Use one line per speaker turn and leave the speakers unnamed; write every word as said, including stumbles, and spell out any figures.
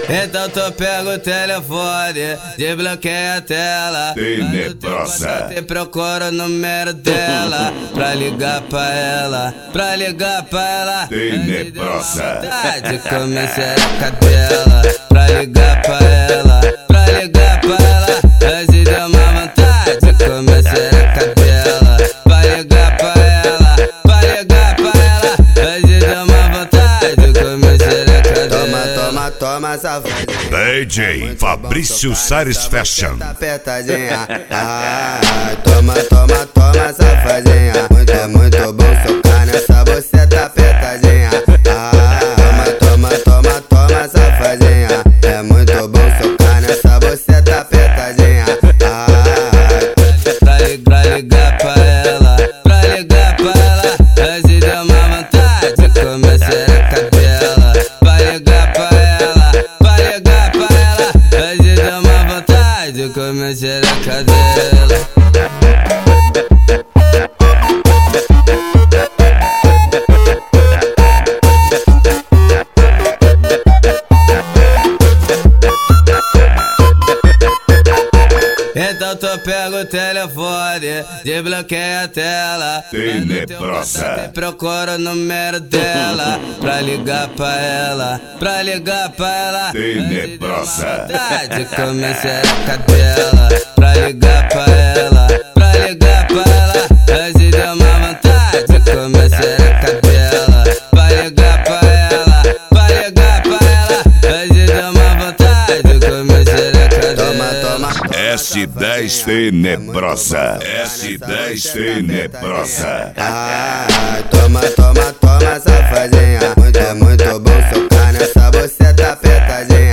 Então tu pega o telefone, desbloqueia a tela.
Tenebrosa.
E procura o número dela pra ligar pra ela, pra ligar pra ela.
Tenebrosa.
De comer xereca dela, pra ligar pra ela, pra ligar pra ela. Mas se deu uma vontade de comer xereca dela, pra ligar pra ela, pra ligar pra ela. Mas se deu uma vontade de comer xereca dela.
Toma, toma, toma, safadinha.
D J Fabrício Sares Fashion.
Tá apertadinha. Ah, toma, toma, toma, safadinha. Muito, é muito bom socar nessa buceta apertadinha. Ah, toma, toma, toma, toma, safadinha. É muito bom socar nessa buceta apertadinha. Ah,
pra, pra ligar pra ela, pra ligar pra ela. Mas se deu uma vontade de comer xereca dela, pra ligar pra ela, pra ligar pra ela. Mas se deu uma vontade de comer xereca dela. Então tu pega o telefone, desbloqueia a tela.
Tenebrosa.
Procura o número dela pra ligar pra ela, pra ligar pra ela.
Tenebrosa.
De comer xereca dela, pra ligar pra ela, pra ligar pra ela. Mas se deu uma vontade de comer xereca dela, pra ligar pra ela, pra ligar pra ela. Mas se deu uma vontade de comer xereca dela.
toma, toma.
S dez Tenebrosa. S dez Tenebrosa.
Ah, toma, toma, toma, safadinha. Muito, é muito bom socar nessa buceta apertadinha.